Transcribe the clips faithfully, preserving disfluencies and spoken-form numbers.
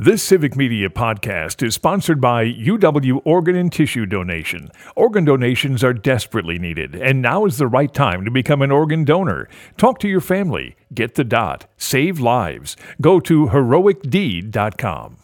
This Civic Media podcast is sponsored by U W Organ and Tissue Donation. Organ donations are desperately needed, and now is the right time to become an organ donor. Talk to your family. Get the dot. Save lives. Go to heroic deed dot com.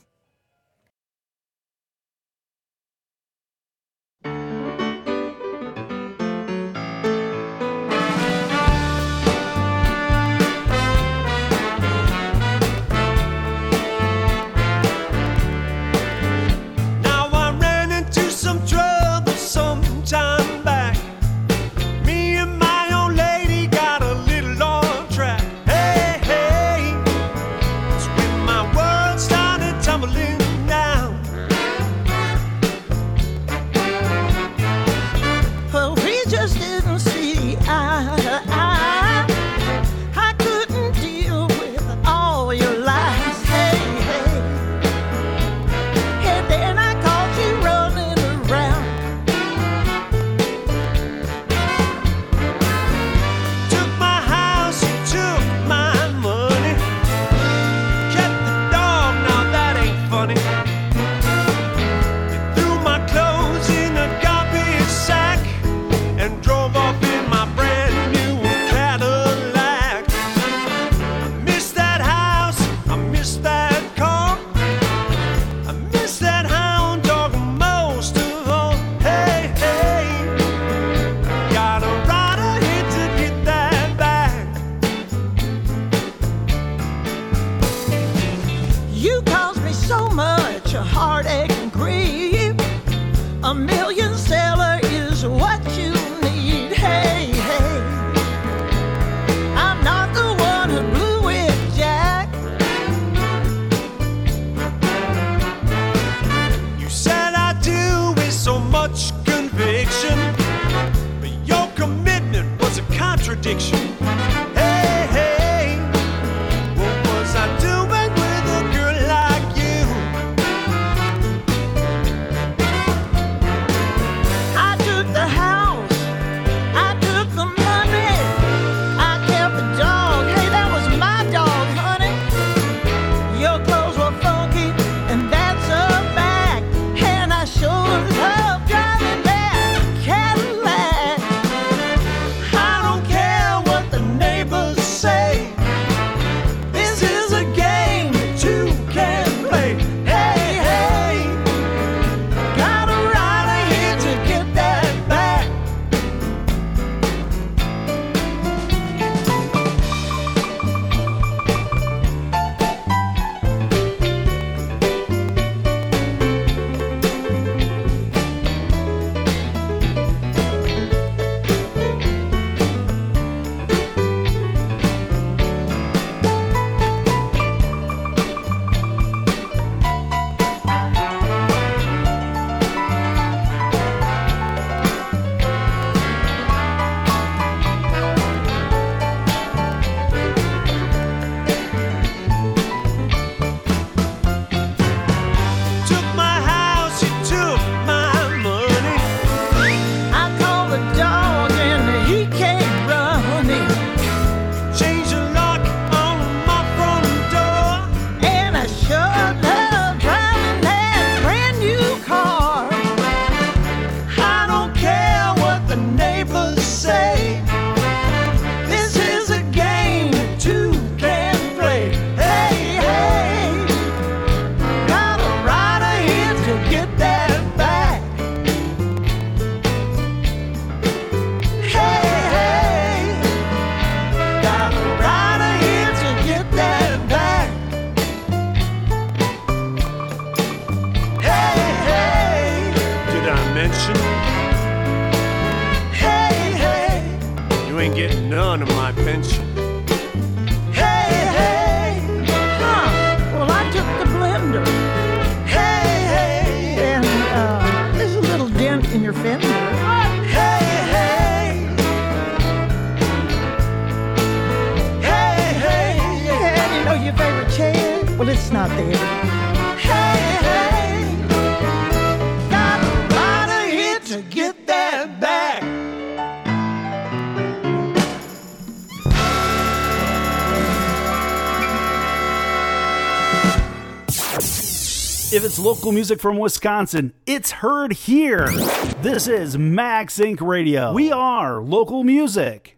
If it's local music from Wisconsin, it's heard here. This is Max Inc Radio. We are local music.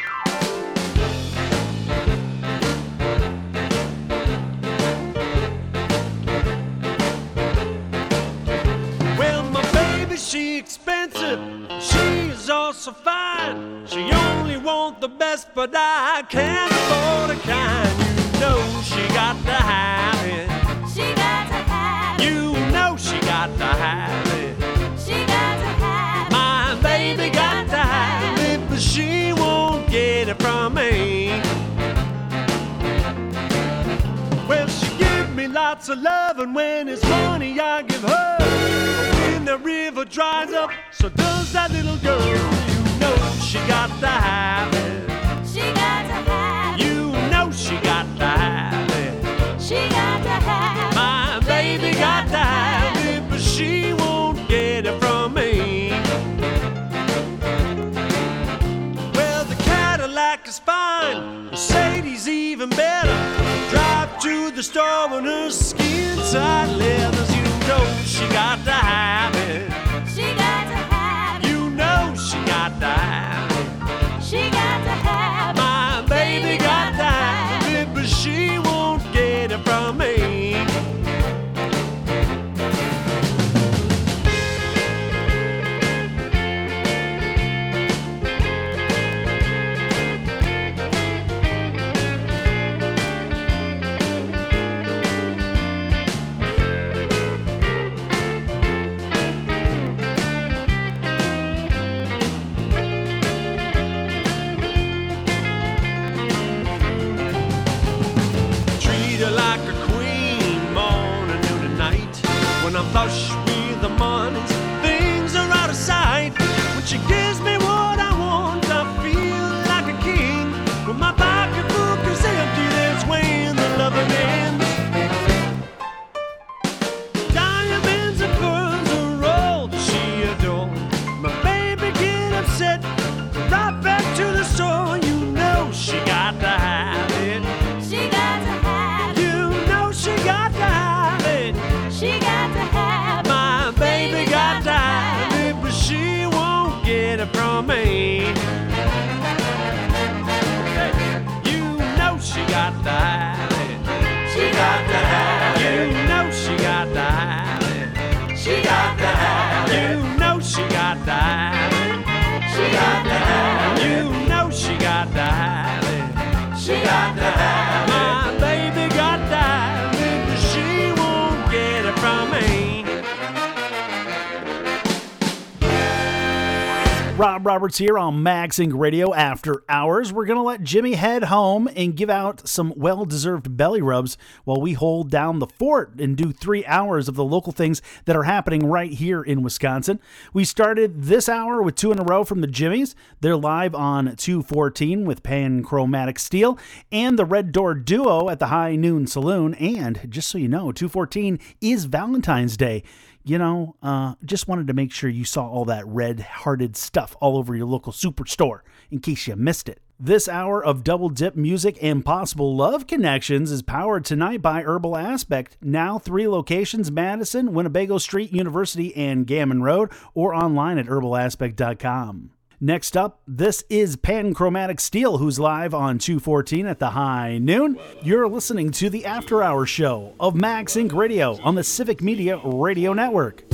Well, my baby, she expensive. She is also fine. She only want the best, but I can't afford a kind. You know she got to have it. She got to have it. You know she got to have it. She got to have it. My baby got to have it, but she won't get it from me. Well, she give me lots of love, and when it's money I give her. When the river dries up, so does that little girl. You know she got to have it. She got to have it. You know she got to have it. She got to have it. My baby got to have it, but she won't get it from me. Well, the Cadillac is fine, Mercedes even better. Drive to the store on her skin tight leathers. You know she got to have it. She got to have it. You know she got to have it. She got to have it. My baby got to have it, but she won't get it from me. Treat her like a queen, morning, noon, and night. When I'm flush with the mornings, things are out of sight. When she gives me what I want, I feel like a king. When my pocketbook is empty, that's when the loving ends. Diamonds and pearls are all that she adores. My baby get upset, right back to the store. You know she got to have it. She got to have it. You know she got to have it. She got to have it. My baby got to have it, but she won't get it from me. You know she got to have it. She got to have it. You know she got to have it. She got to have it. You know she got to have it. She got to have it. You know she got to have it. She got to have it. My baby got to have it, but she won't get it from me. Rob Roberts here on Max Inc Radio After Hours. We're going to let Jimmy head home and give out some well-deserved belly rubs while we hold down the fort and do three hours of the local things that are happening right here in Wisconsin. We started this hour with two in a row from the Jimmies. They're live on two fourteen with Panchromatic Steel and the Red Door Duo at the High Noon Saloon. And just so you know, two fourteen is Valentine's Day. You know, uh, just wanted to make sure you saw all that red-hearted stuff all over your local superstore in case you missed it. This hour of double dip music and possible love connections is powered tonight by Herbal Aspect. Now three locations: Madison, Winnebago Street, University, and Gammon Road, or online at herbal aspect dot com. Next up, this is Panchromatic Steel, who's live on two fourteen at the High Noon. You're listening to the After Hours show of Max Inc Radio on the Civic Media Radio Network.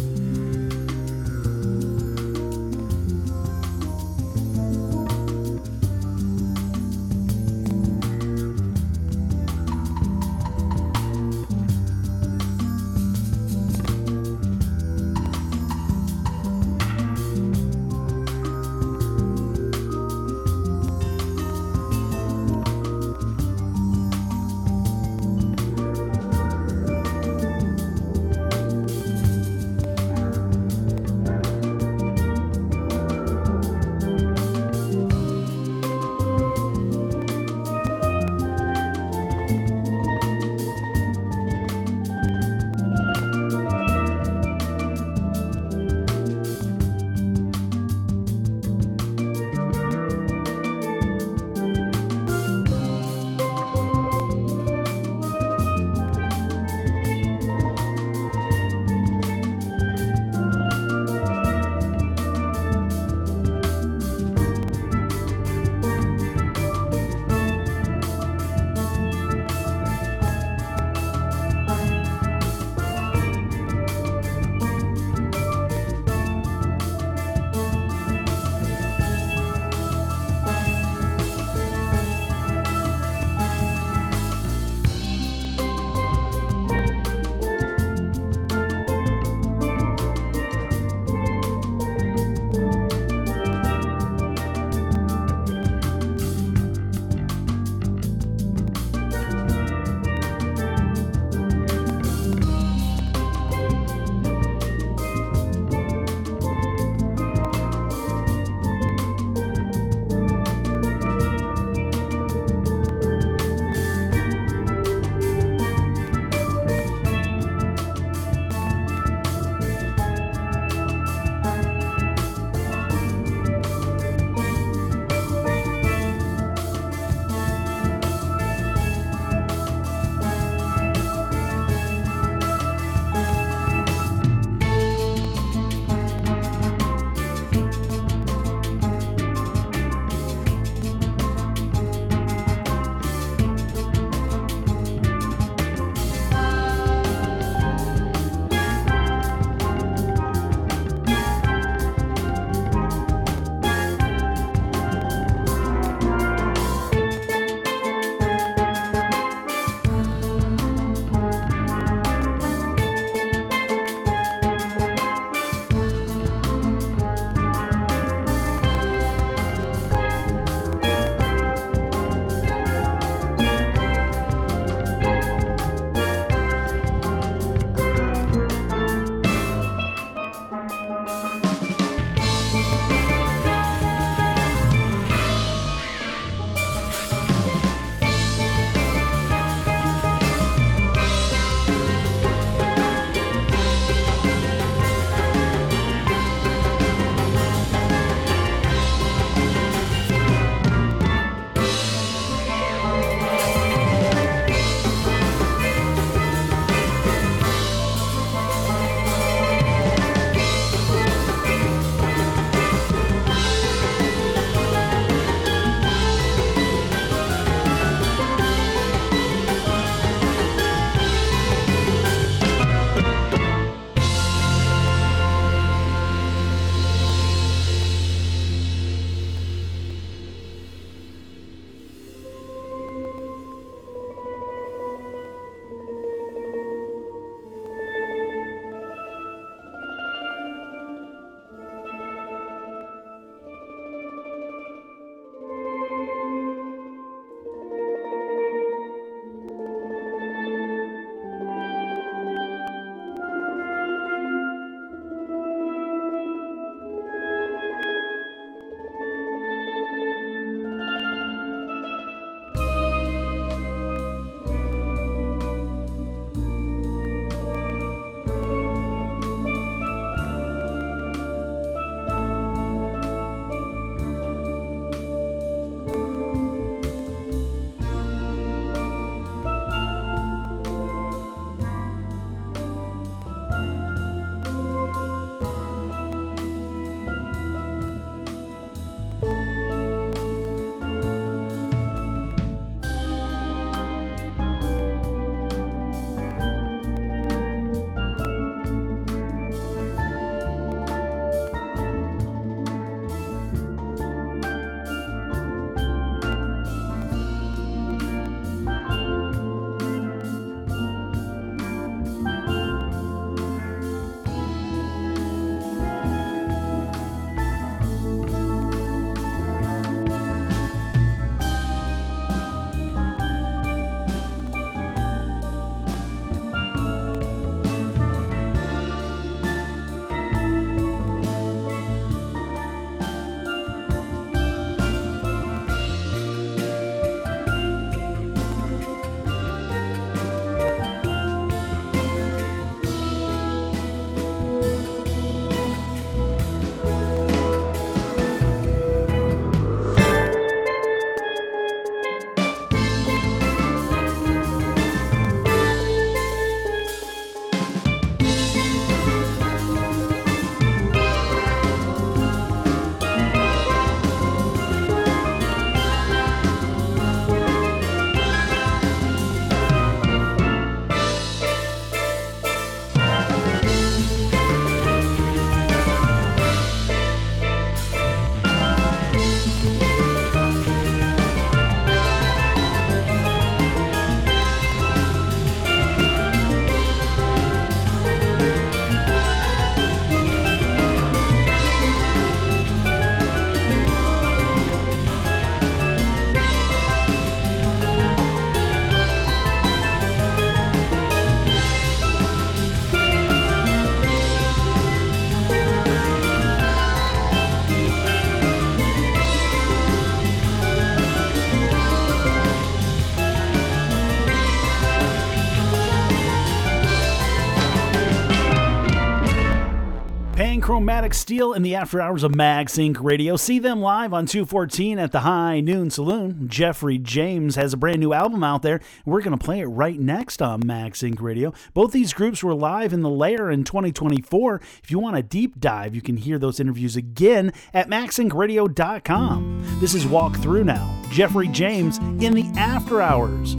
Chromatic Steel in the after hours of MagSync Radio. See them live on two fourteen at the High Noon Saloon. Jeffrey James has a brand new album out there. We're going to play it right next on MagSync Radio. Both these groups were live in the Lair in twenty twenty-four. If you want a deep dive, you can hear those interviews again at mag sync radio dot com. This is Walk Through Now. Jeffrey James in the after hours.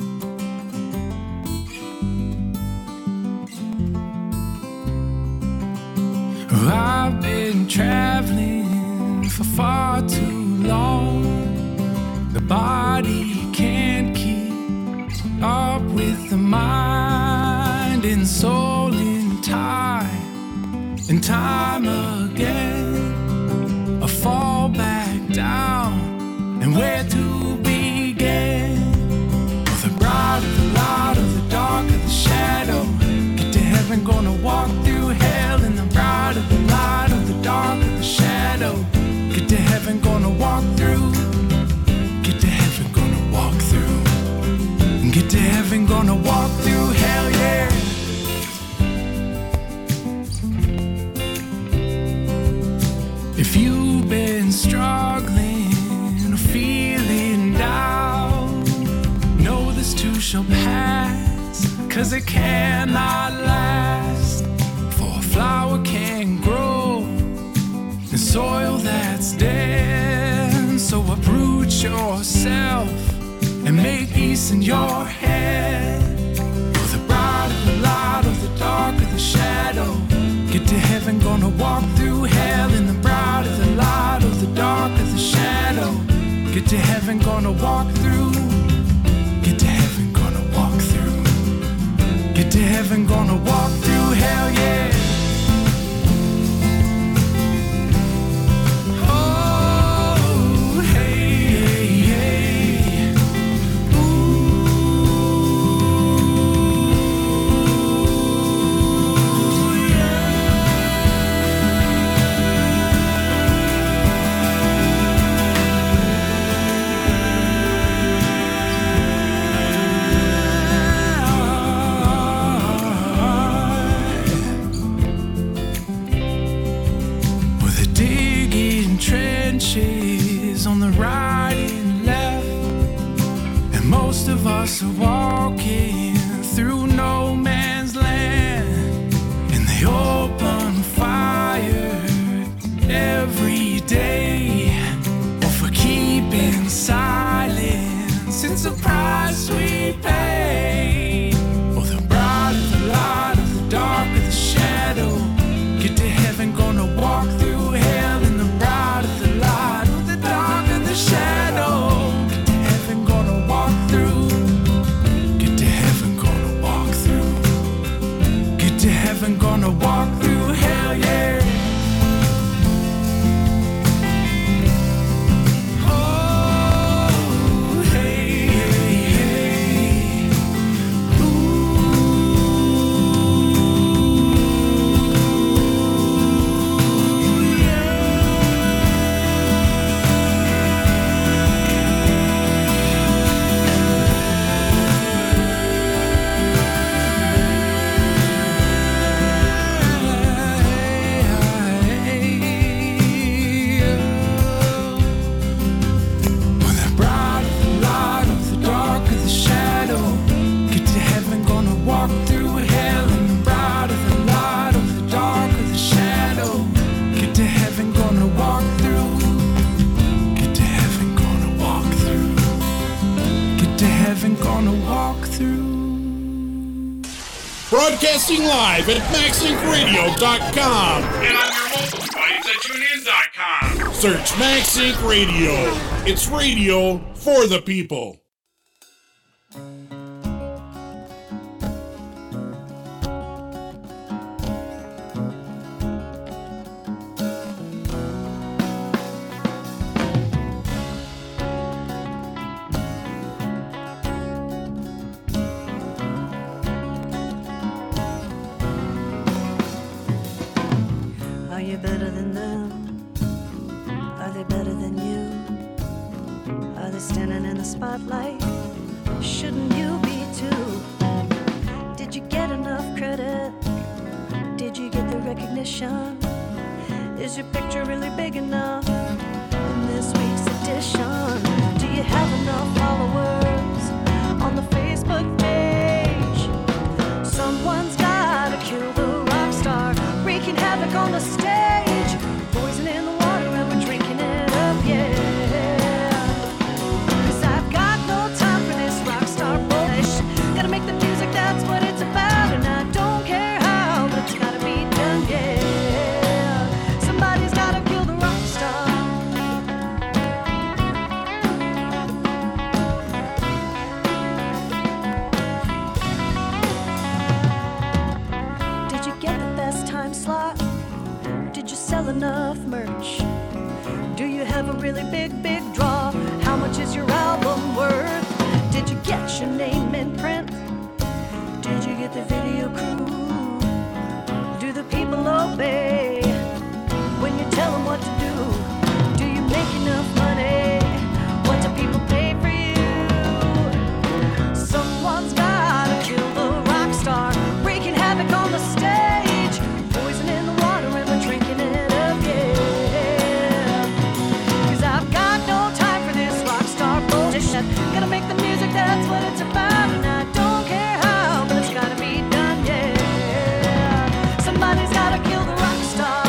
I've been traveling for far too long. The body can't keep up with the mind and soul in time and time again. I fall back down, and where to begin? Oh, the bright of the light of the dark of the shadow. Get to heaven, gonna walk through hell in the bright of the light of the dark of the shadow. Get to heaven, gonna walk through. Get to heaven, gonna walk through. Get to heaven, gonna walk through hell, yeah. If you've been struggling or feeling down, know this too shall pass, 'cause it cannot last. For a flower can grow in soil that's dead. So uproot yourself and make peace in your head. For the bright of the light of the dark of the shadow. Get to heaven, gonna walk through hell in the bright of the light of the dark of the shadow. Get to heaven, gonna walk through. Get to heaven, gonna walk through. Get to heaven, gonna walk through hell, yeah. Oh, hey, hey, hey. Ooh, trenches on the right and left, and most of us are walking through no man's land, and they open fire every day, or for keeping silence. It's a price we pay. Oh, the bright of the light of the dark of the shadow. Get to heaven, gonna walk through hell in the bright of the light of the dark of the shadow. Get to heaven, gonna walk through. Get to heaven, gonna walk through. Get to heaven, gonna walk through hell, yeah. Oh, hey, hey, hey. Broadcasting live at mag sync radio dot com. And on your mobile device at tune in dot com. Search MagSync Radio. It's radio for the people. Are you better than them? Are they better than you? Are they standing in the spotlight? Shouldn't you be too? Did you get enough credit? Did you get the recognition? Is your picture really big enough? In this week's edition, do you have enough followers on the Facebook page? Someone's gotta kill the rock star, wreaking havoc on the stage, poison in the water and we're drinking it up, yeah. Cause I've got no time for this rock star bullshit. Gotta make the music, that's what it's about, and I don't care how, but it's gotta be done, yeah. Somebody's gotta kill the rock star. Did you get the best time slot? Did you sell enough merch? Do you have a really big, big draw? How much is your album worth? Did you get your name in print? Did you get the video crew? Do the people obey when you tell them what to do? Do you make enough money? What do people pay for you? Someone's gotta kill the rock star, wreaking havoc on the stage, poison in the water and we're drinking it up, yeah. Cause I've got no time for this rock star bullshit. Gotta make the music, that's what it's about, and I don't care how, but it's gotta be done, yeah. Somebody's gotta kill the rock star.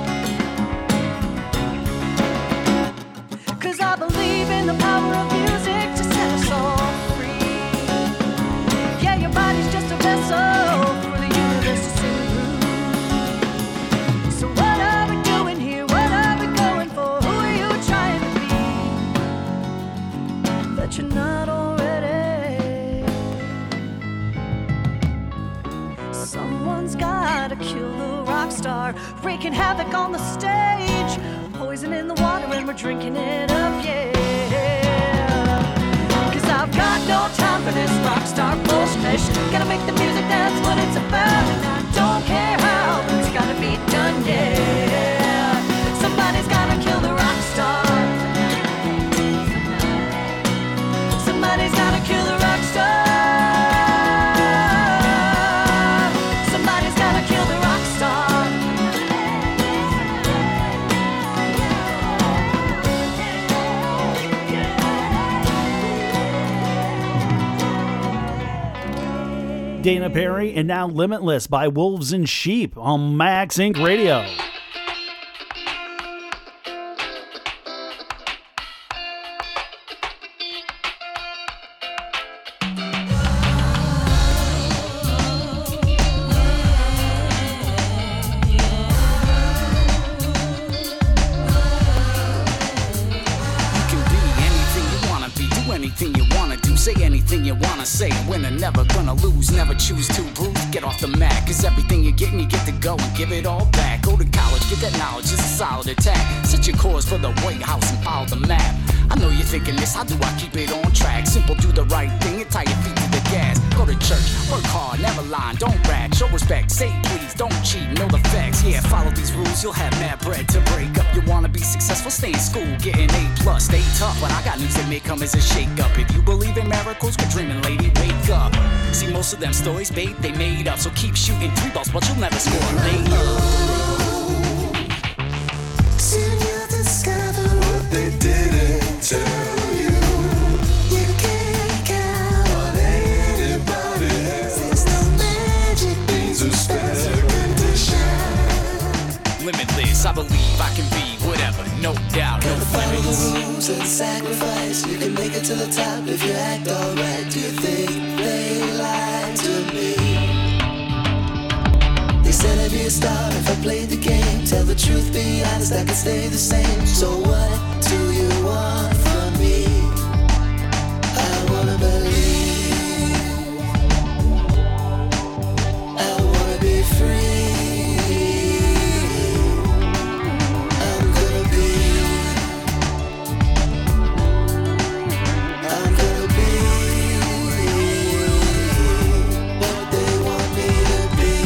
Cause I believe in the power of music to set us all free. Yeah, your body's just a vessel for the universe to sing through. So what are we doing here? What are we going for? Who are you trying to be that you're not already? Someone's gotta kill the rock star, wreaking havoc on the stage, poison in the water and we're drinking it up, yeah. Cause I've got no time for this rock star bullshit. Gotta make the music, that's what it's about, and I don't care how, but it's gotta be done, yeah. Somebody's gotta kill the rock star. Somebody's gotta kill the rock star. Somebody's gotta kill the rock star. Dana Perry, and now Limitless by Wolves and Sheep on Max Inc Radio. Say winner, never gonna lose, never choose to bruise. Get off the mat, cause everything you're getting, you get to go and give it all back. Go to college, get that knowledge, it's a solid attack. Set your course for the White House and follow the map. I know you're thinking this, how do I keep it on track? Simple, do the right thing and tie your feet to the gas. Go to church, work hard, never lie, don't brag. Show respect, say please, don't cheat, know the facts. Yeah, follow these rules, you'll have mad bread to break up. You wanna be successful, stay in school, get an A plus, stay tough. But I got news that may come as a shake up. If you believe in miracles, quit dreaming, lady, wake up. See, most of them stories, babe, they made up. So keep shooting three balls, but you'll never score a lay up. Soon you'll discover what they didn't tell you. You can't count on anybody else. There's no magic beans or special condition. Limitless, I believe I can be whatever, no doubt, no limits. Follow the rules and sacrifice. You can make it to the top if you act alright. Do you think they lied to me? They said I'd be a star if I played the game. Tell the truth, be honest, I can stay the same. So what do you want from me? I wanna believe, I wanna be free. I'm gonna be, I'm gonna be what they want me to be.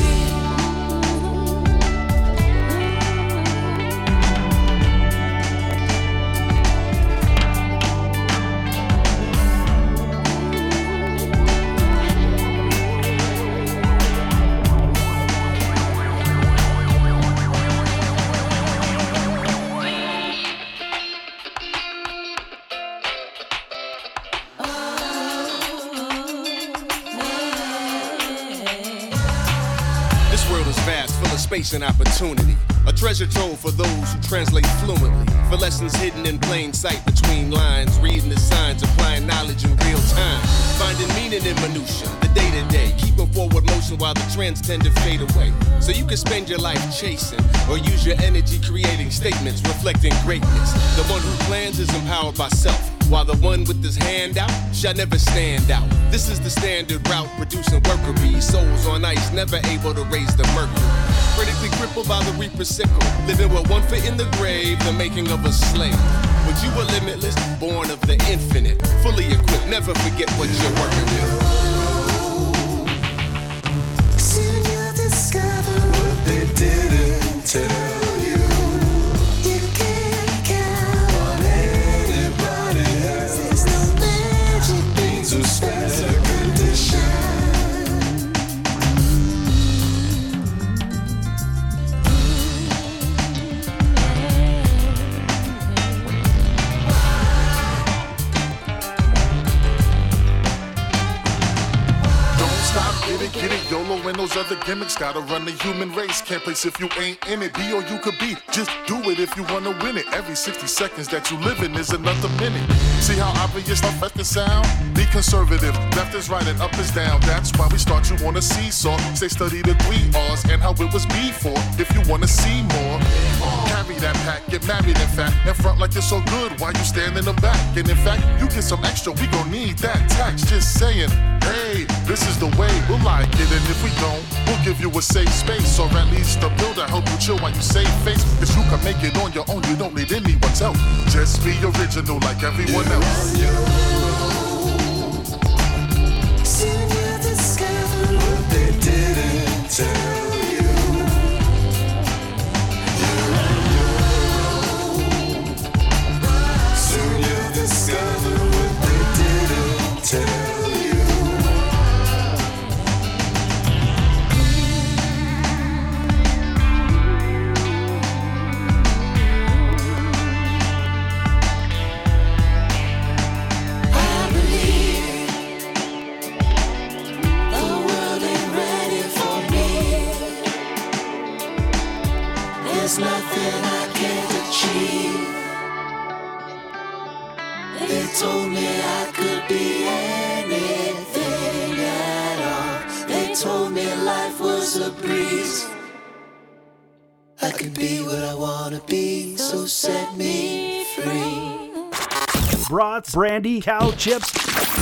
world is vast, full of space and opportunity. A treasure trove for those who translate fluently. For lessons hidden in plain sight between lines. Reading the signs, applying knowledge in real time. Finding meaning in minutia, the day-to-day. Keeping forward motion while the trends tend to fade away. So you can spend your life chasing, or use your energy creating statements reflecting greatness. The one who plans is empowered by self, while the one with his hand out shall never stand out. This is the standard route, producing worker bees. Souls on ice, never able to raise the mercury. Critically crippled by the reaper sickle, living with one foot in the grave, the making of a slave. But you were limitless, born of the infinite, fully equipped, never forget what you're working with. Soon you'll discover what they didn't tell you. You can't count on anybody else. There's no magic beans or special condition. Get it, YOLO and those other gimmicks. Gotta run the human race. Can't place if you ain't in it. Be or you could be. Just do it if you wanna win it. Every sixty seconds that you live in is another minute. See how obvious stuff at the sound? Be conservative. Left is right and up is down. That's why we start you on a seesaw. Say study the three R's and how it was before. If you wanna see more, carry that pack. Get married in fact. And front like you're so good while you stand in the back. And in fact, you get some extra. We gon' need that tax. Just saying, hey, this is the way. We'll like it, and if we don't, we'll give you a safe space, or at least a builder help you chill while you save face. Cause you can make it on your own, you don't need anyone's help. Just be original like everyone else. Soon you'll discover what they didn't tell you. Soon you'll discover what they didn't tell you. There's nothing I can't achieve. They told me I could be anything at all. They told me life was a breeze. I could be what I wanna be, so set me free. Brats, brandy, cow chips,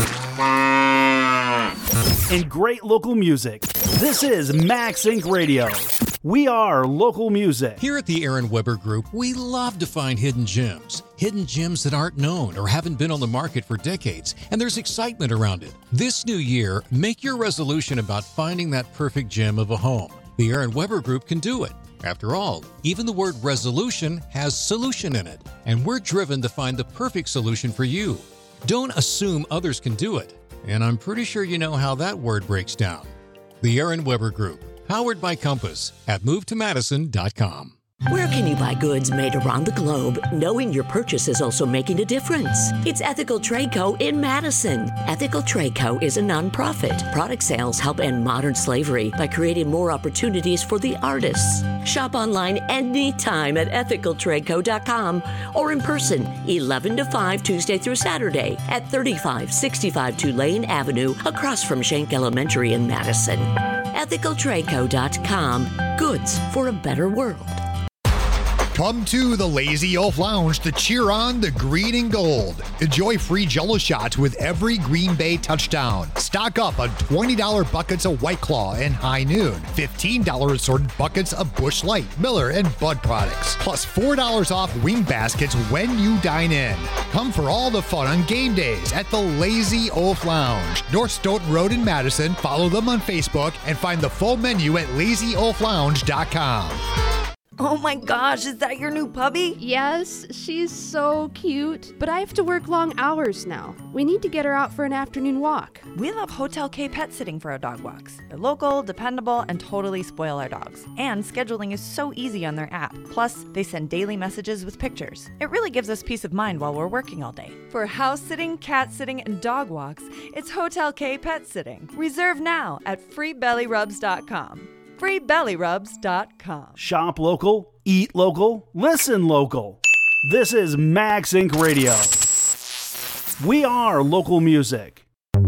and great local music. This is Max Incorporated. Radio. We are local music. Here at the Aaron Weber Group, we love to find hidden gems. Hidden gems that aren't known or haven't been on the market for decades, and there's excitement around it. This new year, make your resolution about finding that perfect gem of a home. The Aaron Weber Group can do it. After all, even the word resolution has solution in it, and we're driven to find the perfect solution for you. Don't assume others can do it, and I'm pretty sure you know how that word breaks down. The Aaron Weber Group, powered by Compass at move to madison dot com. Where can you buy goods made around the globe, knowing your purchase is also making a difference? It's Ethical Trade Co. in Madison. Ethical Trade Co. is a nonprofit. Product sales help end modern slavery by creating more opportunities for the artists. Shop online anytime at ethical trade co dot com or in person eleven to five Tuesday through Saturday at thirty-five sixty-five Tulane Avenue across from Schenck Elementary in Madison. ethical trade co dot com. Goods for a better world. Come to the Lazy Oaf Lounge to cheer on the green and gold. Enjoy free Jell-O shots with every Green Bay touchdown. Stock up on twenty dollars buckets of White Claw and High Noon. fifteen dollars assorted buckets of Busch Light, Miller, and Bud products. Plus four dollars off wing baskets when you dine in. Come for all the fun on game days at the Lazy Oaf Lounge. North Stoughton Road in Madison. Follow them on Facebook and find the full menu at lazy oaf lounge dot com. Oh my gosh, is that your new puppy? Yes, she's so cute, but I have to work long hours now. We need to get her out for an afternoon walk. We love Hotel K Pet Sitting for our dog walks. They're local, dependable, and totally spoil our dogs. And scheduling is so easy on their app. Plus, they send daily messages with pictures. It really gives us peace of mind while we're working all day. For house sitting, cat sitting, and dog walks, it's Hotel K Pet Sitting. Reserve now at free belly rubs dot com. free belly rubs dot com. Shop local, eat local, listen local. This is Max Incorporated. Radio. We are local music.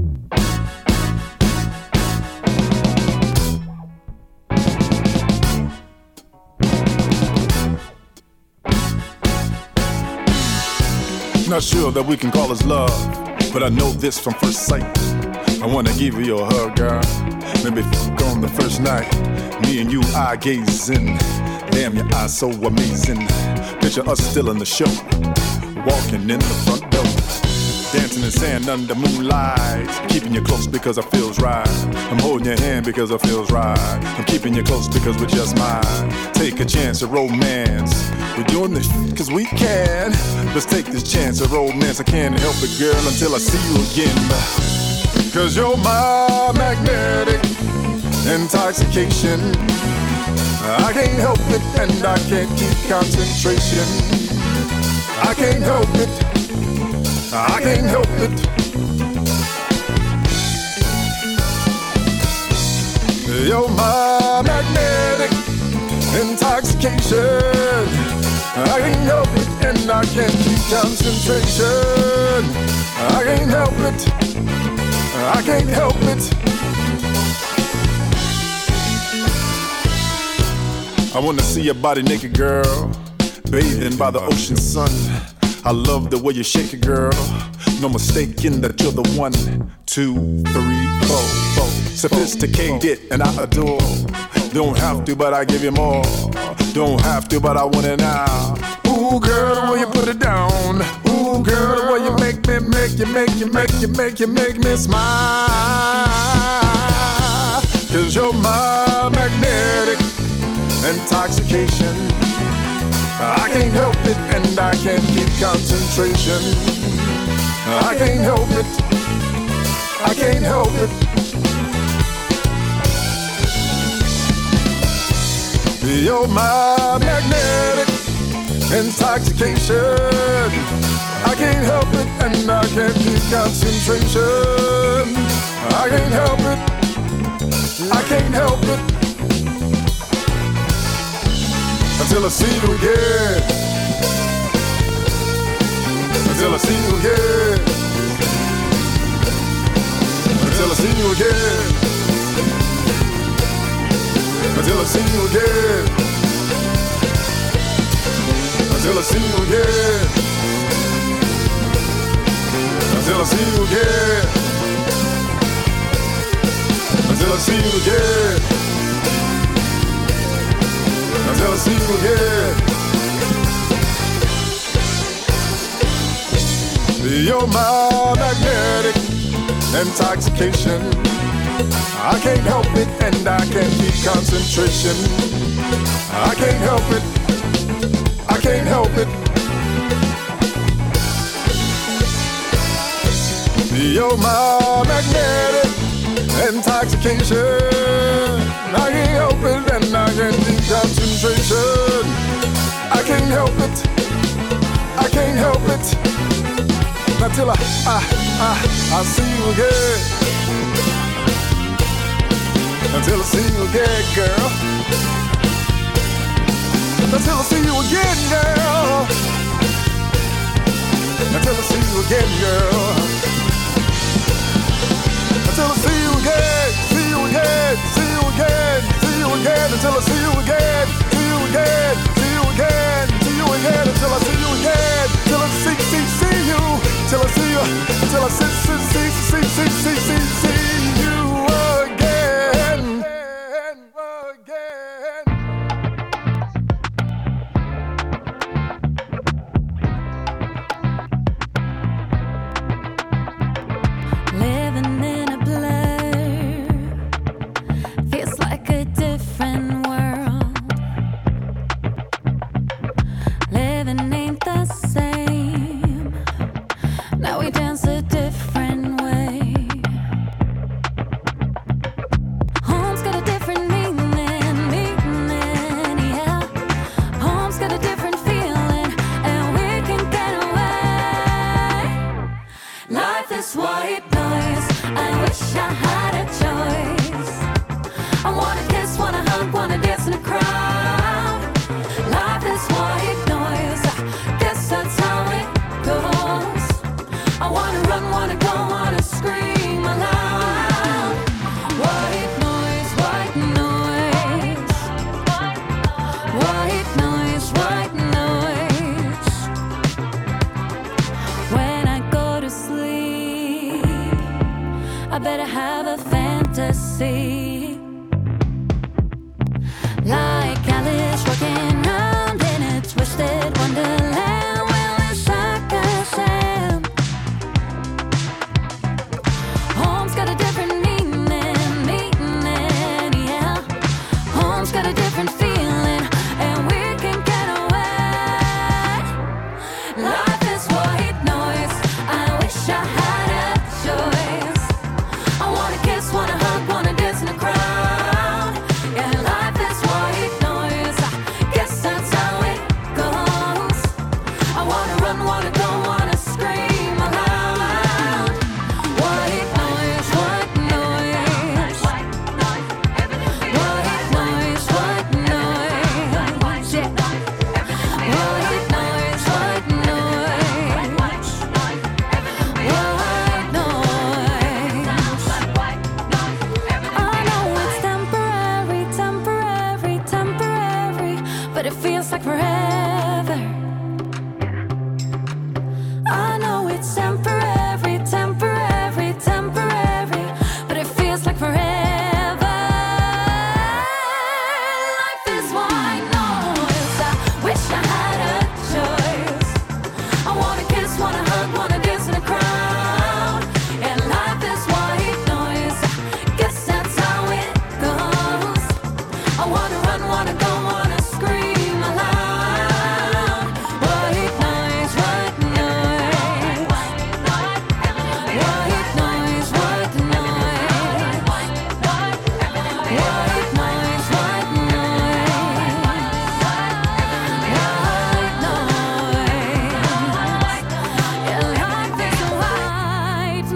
Not sure that we can call this love, but I know this from first sight. I wanna give you a hug, girl. Maybe fuck on the first night. Me and you eye gazing. Damn, your eyes so amazing. Picture us still in the show, walking in the front door, dancing in sand under moonlight. Keeping you close because it feels right. I'm holding your hand because it feels right. I'm keeping you close because we're just mine. Take a chance at romance. We're doing this cause we can. Let's take this chance at romance. I can't help it, girl, until I see you again. Cause you're my magnetic intoxication. I can't help it and I can't keep concentration. I can't help it, I can't help it. You're my magnetic intoxication. I can't help it and I can't keep concentration. I can't help it, I can't help it. I wanna see your body naked, girl, bathing by the ocean sun. I love the way you shake it, girl. No mistaking that you're the one. Two, three, four, four. Sophisticated and I adore. Don't have to, but I give you more. Don't have to, but I want it now. Ooh, girl, the way you put it down. Ooh, girl, the way you make me, make you, make you, make you, make you, make me smile. Cause you're my magnetic intoxication. I can't help it and I can't keep concentration. I can't help it, I can't help it. You're my magnetic intoxication. I can't help it and I can't keep concentration. I can't help it, I can't help it. Until I see you again. Until I see you again. Until I see you again. Until I see you again. Until I see you again. Until I see you again. Until I see you again. Until I see you again. You're my magnetic intoxication. I can't help it and I can't keep concentration. I can't help it, I can't help it. You're my magnetic intoxication. I can't help it and I can't keep concentration. I can't help it, I can't help it. Not till I, I, I, I see you again. Until I see you again, girl. Until I see you again, girl. Until I see you again, girl. Until I see you again, see you again, see you again, see you again. Until I see you again, see you again, see you again, see you again. Until I see you again, till I see, see, see you. Till I see you, till I see, see, see, see, see, see, see, see you again. Living in a blur feels like a different world. Living ain't the same. Now we dance a different way. stylish, walking round in a twisted wonderland. Well, it's like I said, home's got a different meaning, meaning, yeah. Home's got a different feeling, and we can get away. Life is white noise. I wish I had a choice. I wanna kiss, wanna hug, wanna dance in the crowd. Yeah, life is white noise. I guess that's how it goes. I wanna run, wanna go, wanna scream aloud. White noise, white noise. White noise, white noise. Yeah. White noise, white noise. I know it's temporary, temporary, temporary, but it feels like forever. I know it's temporary, temporary, temporary, but it feels like forever. Life is white noise. I wish I had a choice. I wanna kiss, wanna hug, wanna dance in the crowd. And life is white noise. I guess that's how it goes. I wanna run, wanna go, wanna scream aloud. White noise, white noise. White noise, white noise. White noise, white noise. White noise. Yeah, life is white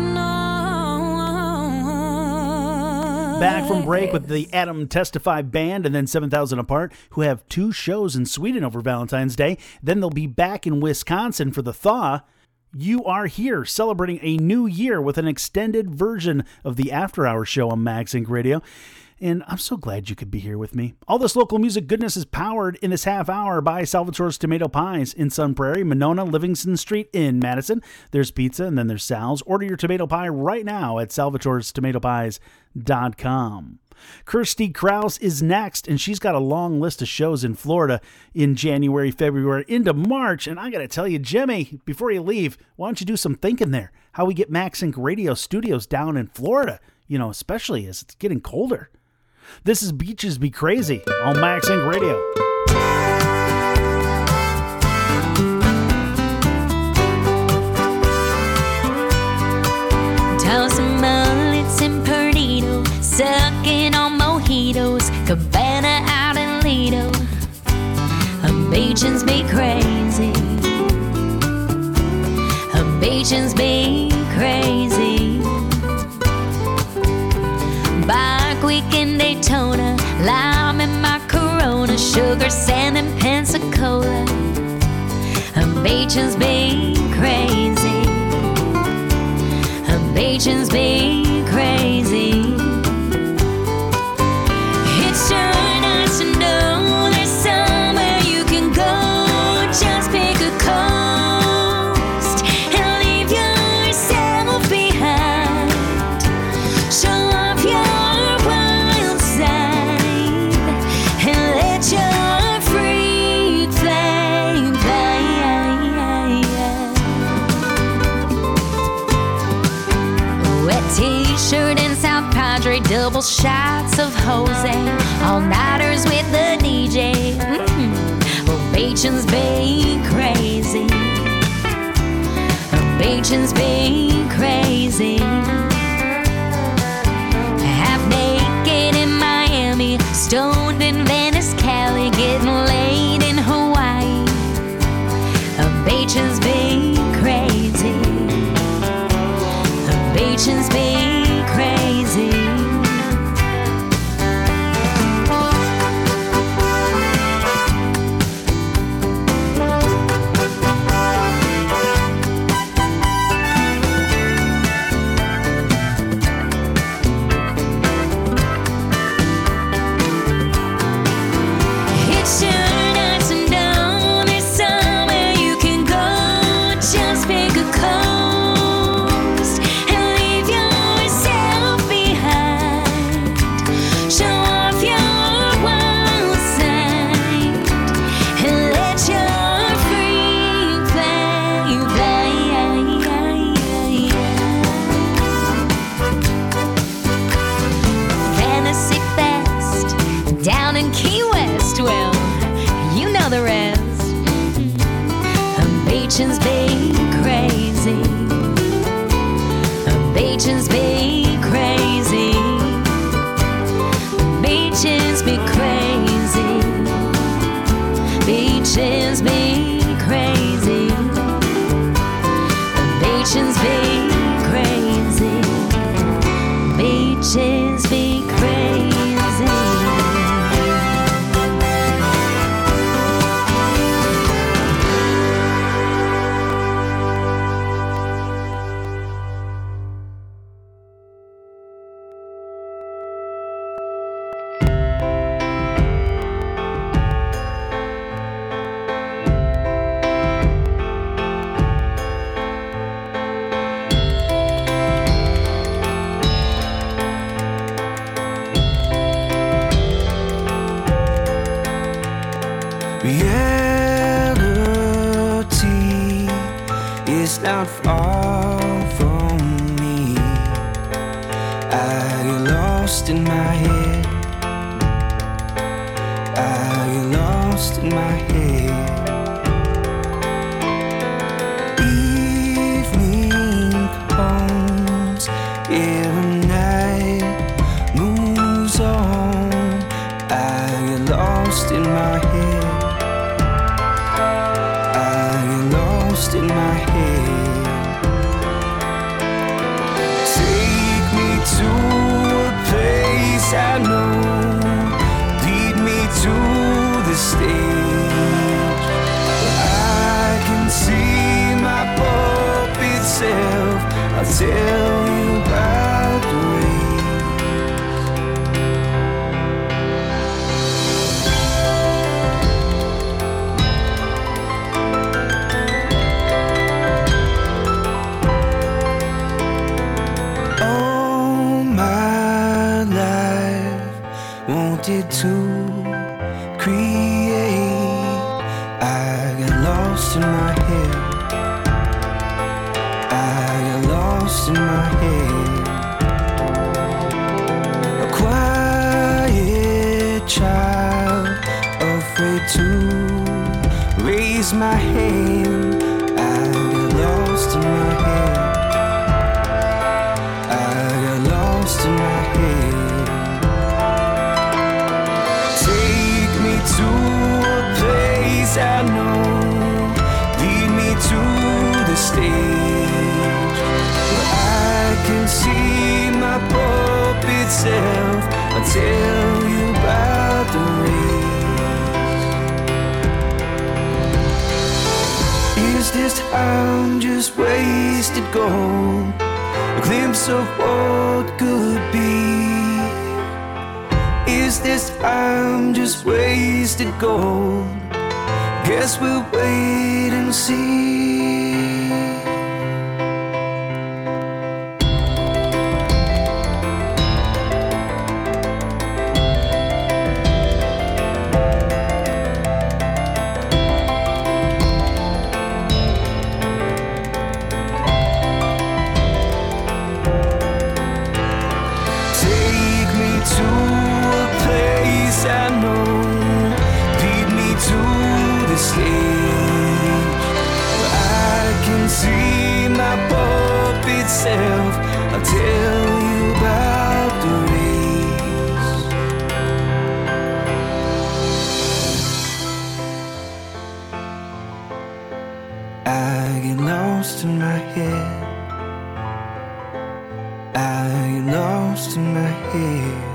noise. Back from break with the Adam Testify Band and then seven thousand Apart, who have two shows in Sweden over Valentine's Day. Then they'll be back in Wisconsin for the Thaw. You are here celebrating a new year with an extended version of the After Hours show on MagZinc Radio. And I'm so glad you could be here with me. All this local music goodness is powered in this half hour by Salvatore's Tomato Pies in Sun Prairie, Monona, Livingston Street in Madison. There's pizza and then there's Sal's. Order your tomato pie right now at salvatores tomato pies dot com. Kirsty Krause is next, and she's got a long list of shows in Florida in January, February, into March. And I got to tell you, Jimmy, before you leave, why don't you do some thinking there? How we get MagZinc Radio studios down in Florida, you know, especially as it's getting colder. This is Beaches Be Crazy on MagZinc Radio. Tossing mullets and Perdido, sucking on mojitos, Cabana out in Lido. Beaches be crazy. Beaches be crazy. Bike week in Daytona, lime in my Corona, sugar sand and Pensacola. Beaches be crazy. Beaches be crazy. It's sure nice to know there's somewhere you can go. Just pick a coast and leave yourself behind. Show off your wild side and let your freak flame fly. Wet t-shirt and South Padre, double shots of Jose, all-nighters with the D J. Mm-hmm. Well, Beaches be crazy. Beaches be crazy. Half naked in Miami, stoned in Venice, Cali, getting laid in Hawaii. Beaches be crazy. Beaches be crazy. It's Beaches be crazy. Beaches be crazy. Beaches be crazy. Beaches be crazy. Beaches be crazy. Beaches be crazy. Reality is not far from me. I get lost in my head. I get lost in my head. Evening comes, yeah, the night moves on. I get lost in my head. In my head, take me to a place I know, lead me to the stage where I can see my puppet self. I'll tell you about the wanted to create. I got lost in my head. I got lost in my head. A quiet child, afraid to raise my hand. I got lost in my head. I got lost in my head. To a place I know, lead me to the stage where I can see my puppet self. I'll tell you about the race. Is this time just wasted gold? A glimpse of what could be? Is this time just wasted gold? Guess we'll wait and see. Self, I'll tell you about the race. I get lost in my head. I get lost in my head.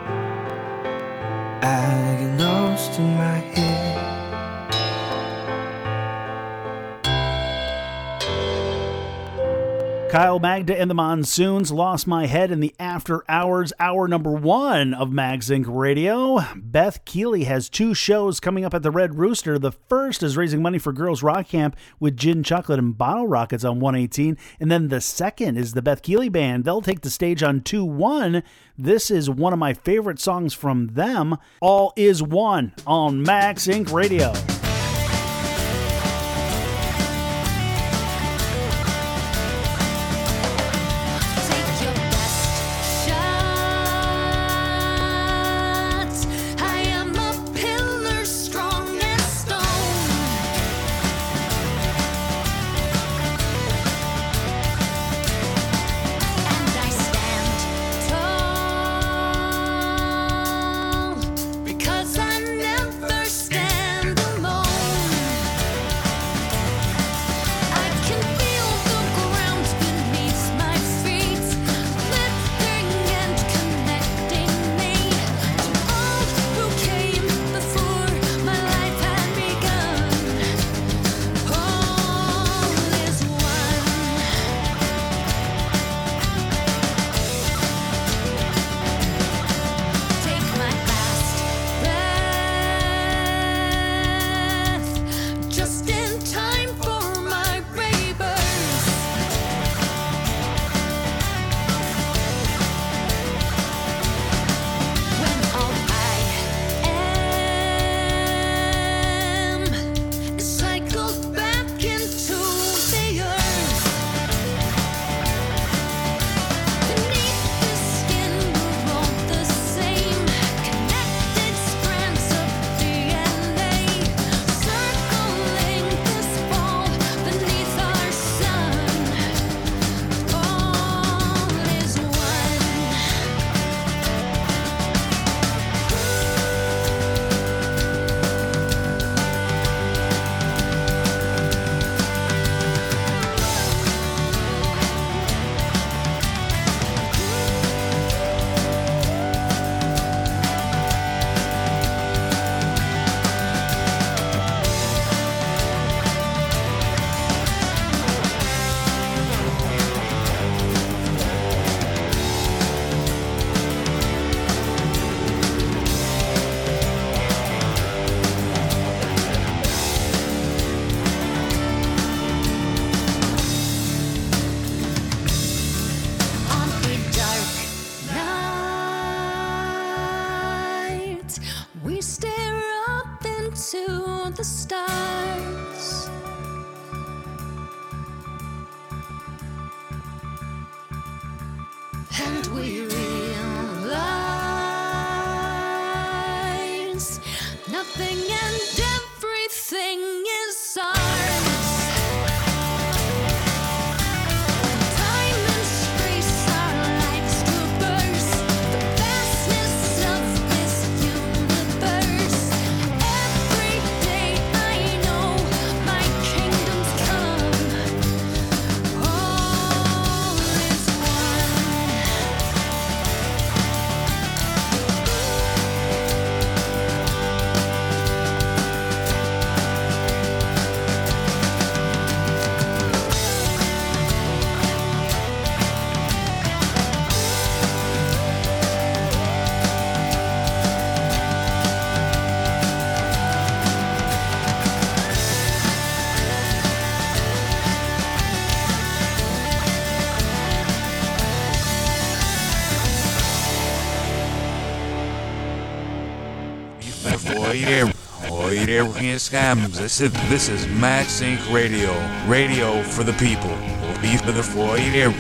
I get lost in my head. Kyle Magda and the Monsoons, Lost My Head in the After Hours, hour number one of Mags Incorporated. Radio. Beth Keeley has two shows coming up at the Red Rooster. The first is raising money for Girls Rock Camp with Gin Chocolate and Bottle Rockets on one eighteen. And then the second is the Beth Keeley Band. They'll take the stage on two one. This is one of my favorite songs from them, All Is One, on Mags Incorporated. Radio. to the stars. And we realize nothing and everything is ours. Time and space are like scoopers, the vastness of this universe. Every day I know my kingdom's come. All is Oi there, oi there, scams. This is this is MagSync Radio, radio for the people. Be for the oi there.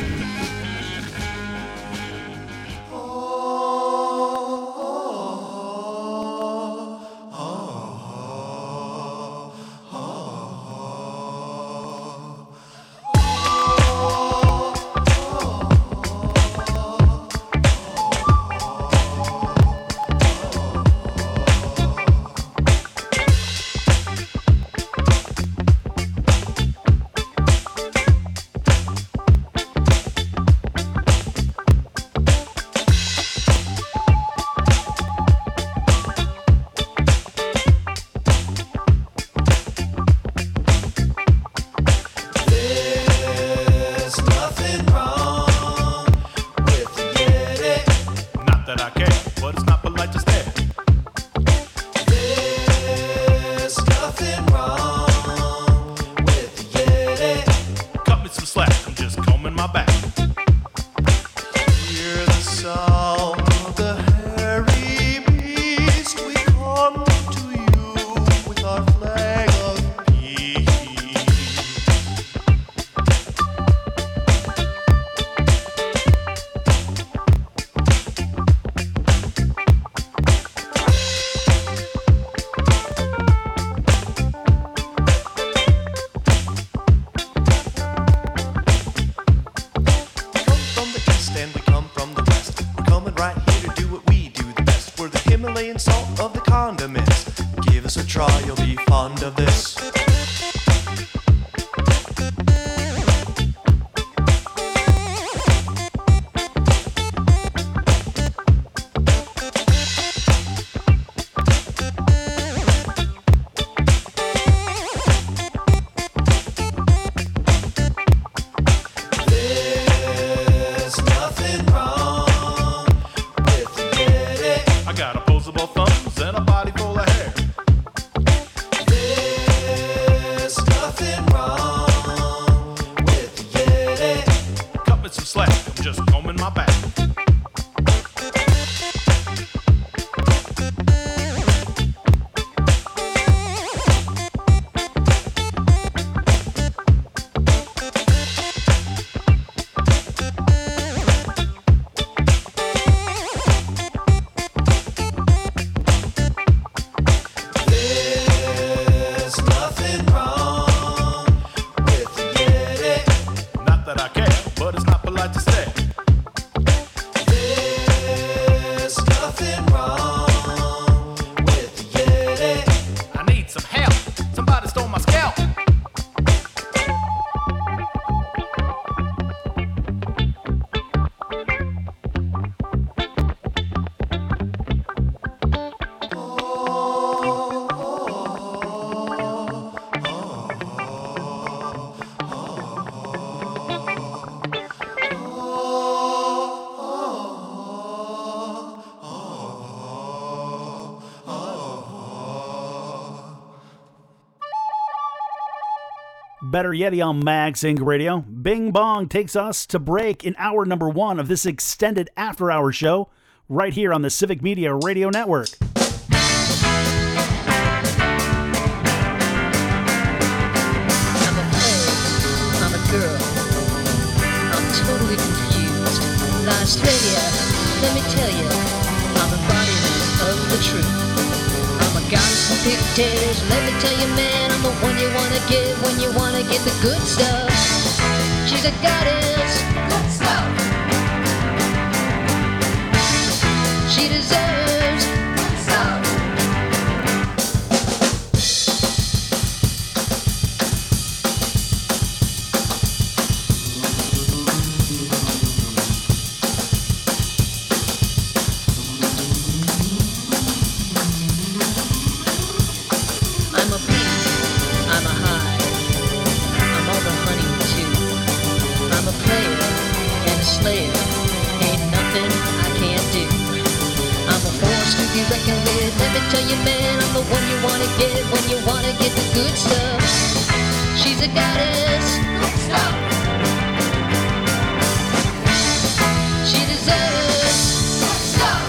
There's nothing wrong with the Yeti. Not that I care, but it's not polite to stare. There's nothing wrong with the Yeti. Cut me some slack, I'm just combing my back. Hear the sound of the hairy beast. We come to you with our flag of peace. From the east and we come from the west. We're coming right here to do what we do the best. We're the Himalayan salt of the condiments. Give us a try, you'll be fond of this. There's nothing wrong with the Yeti. I got opposable thumbs and a body full of hair. There's nothing wrong with the Yeti. Cut me some slack, I'm just combing my back. There's nothing wrong with the Yeti. Not that I care, but it's not polite to stare. There's nothing wrong with the Yeti. I need some help. Somebody stole my scalp. Better Yeti on MagSync Radio. Bing Bong takes us to break in hour number one of this extended after-hour show right here on the Civic Media Radio Network. pigtails. Let me tell you, man, I'm the one you wanna get when you wanna get the good stuff. She's a goddess. Good stuff. She deserves good stuff. I'm a bee, I'm a hive, I'm all the honey too. I'm a player and a slayer, ain't nothing I can't do. I'm a force to be reckoned with, let me tell you, man, I'm the one you wanna get when you wanna get the good stuff. She's a goddess. Good stuff. She deserves good stuff.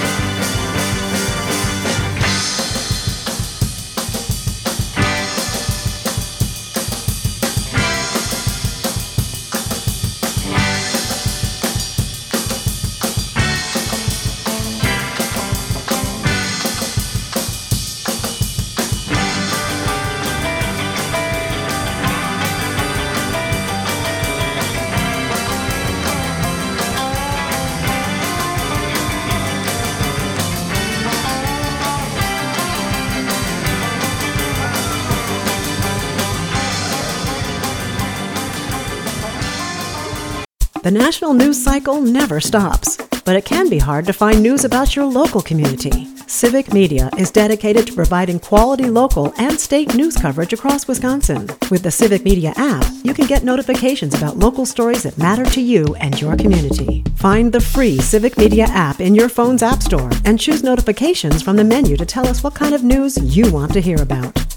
The national news cycle never stops, but it can be hard to find news about your local community. Civic Media is dedicated to providing quality local and state news coverage across Wisconsin. With the Civic Media app, you can get notifications about local stories that matter to you and your community. Find the free Civic Media app in your phone's app store and choose notifications from the menu to tell us what kind of news you want to hear about.